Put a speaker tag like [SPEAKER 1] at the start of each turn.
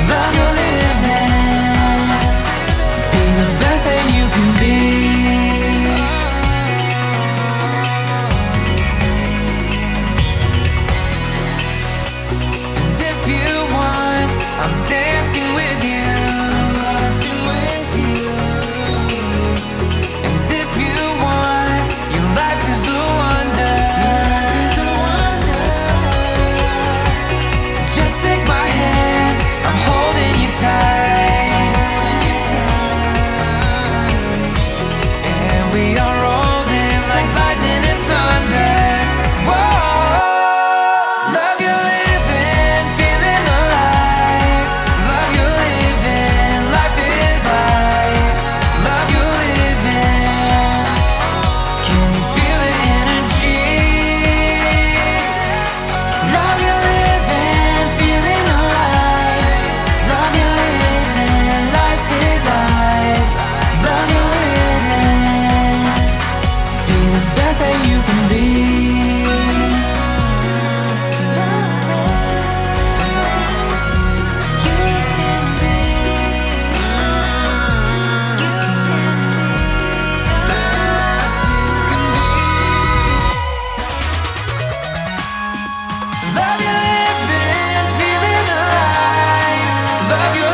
[SPEAKER 1] Love your living. Be the best that you can be. And if you want, I'm dancing with you. Dancing with you. And if you want, your life is a wonder. Your life is a wonder. Just take my hand, I'm holding you tight. Holding you tight. And we are rolling like lightning and thunder. Whoa, love your living, feeling alive. Love your living, life is life. Love your living, can you feel the energy? Love your living, feeling alive. Love your living, life is life. Love your living, be the best that you can be. Love your living, feeling alive. Love your